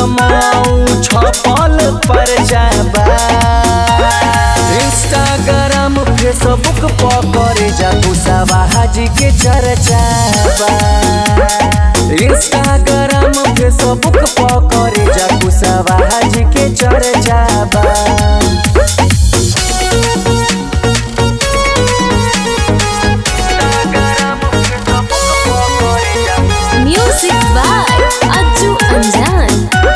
मऊ छपल पर जाबा। इंस्टाग्राम फेसबुक पकड़े जा कुशवाहा हाजी के चर्चाबा। इंस्टाग्राम फेसबुक पकड़े जा कुशवाहा हाजी के चर्चाबा। म्यूजिक बाय अज्जू अंजान।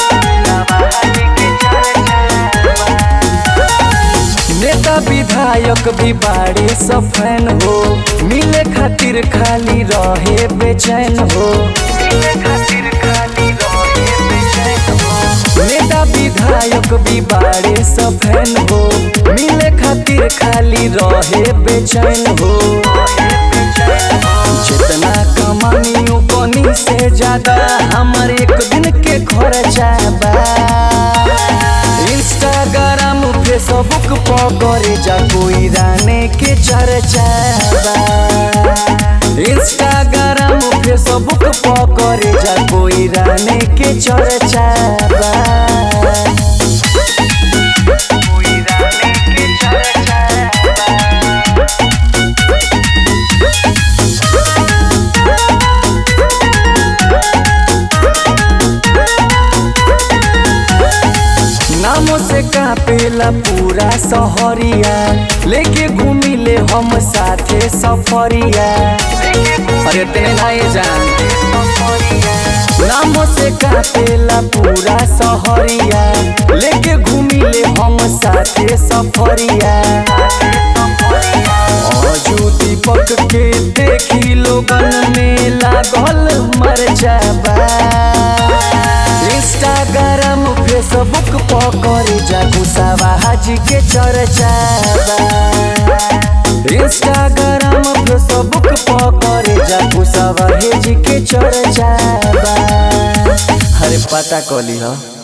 नेता विधायक भी बाड़े सफैन हो, मिले खातिर खाली रहे बेचैन हो। नेता विधायक भी बाड़े सफैन हो, मिले खातिर खाली रहे बेचैन हो। जितना कमानी उतनी से ज्यादा हमारे एक दिन के खर्चा बा। इंस्टाग्राम फेसबुक पकड़े जा कोई राने के चर्चा बा। इंस्टाग्राम फेसबुक पकड़े जा कोई राने के चर्चा बा। नामों से कापेला पूरा सहरिया, लेके घूमिले हम साथे सफरिया। अरे तेने नाये जान, नामों से कापेला पूरा सहरिया, लेके घूमिले हम साथे सफरिया। अजू दीपक के देखी लोगन में लागल मर जाबा। इंस्टाग्राम फेसबुक पकड़े जा कुशवाहा हाजी के चर्चाबा। इंस्टाग्राम फेसबुक पकड़े जा कुशवाहा हाजी के चर्चाबा। अरे पता कली हो।